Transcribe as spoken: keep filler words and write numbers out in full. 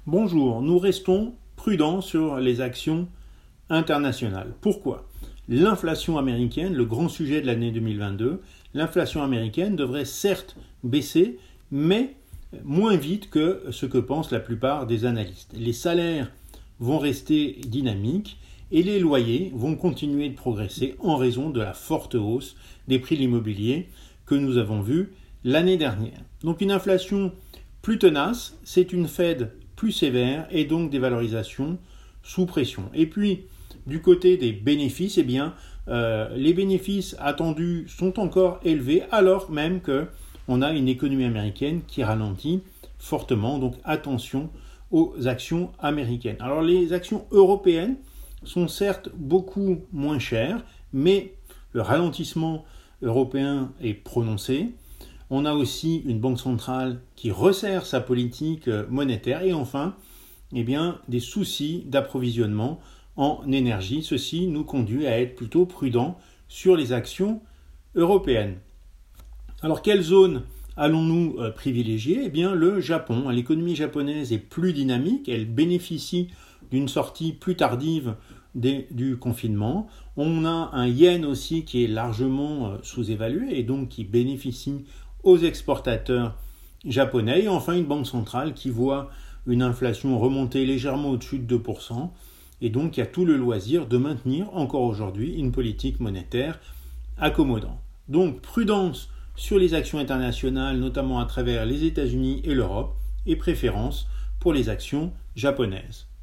Bonjour, nous restons prudents sur les actions internationales. Pourquoi ? L'inflation américaine, le grand sujet de l'année deux mille vingt-deux, l'inflation américaine devrait certes baisser, mais moins vite que ce que pensent la plupart des analystes. Les salaires vont rester dynamiques et les loyers vont continuer de progresser en raison de la forte hausse des prix de l'immobilier que nous avons vu l'année dernière. Donc une inflation plus tenace, c'est une Fed plus sévère et donc des valorisations sous pression. Et puis, du côté des bénéfices, eh bien, euh, les bénéfices attendus sont encore élevés alors même qu'on a une économie américaine qui ralentit fortement. Donc attention aux actions américaines. Alors les actions européennes sont certes beaucoup moins chères, mais le ralentissement européen est prononcé. On a aussi une banque centrale qui resserre sa politique monétaire et enfin, eh bien, des soucis d'approvisionnement en énergie. Ceci nous conduit à être plutôt prudents sur les actions européennes. Alors, quelle zone allons-nous privilégier ? Eh bien, le Japon. L'économie japonaise est plus dynamique, elle bénéficie d'une sortie plus tardive des, du confinement. On a un yen aussi qui est largement sous-évalué et donc qui bénéficie aux exportateurs japonais et enfin une banque centrale qui voit une inflation remonter légèrement au-dessus de deux pour cent et donc il y a tout le loisir de maintenir encore aujourd'hui une politique monétaire accommodante. Donc prudence sur les actions internationales, notamment à travers les États-Unis et l'Europe, et préférence pour les actions japonaises.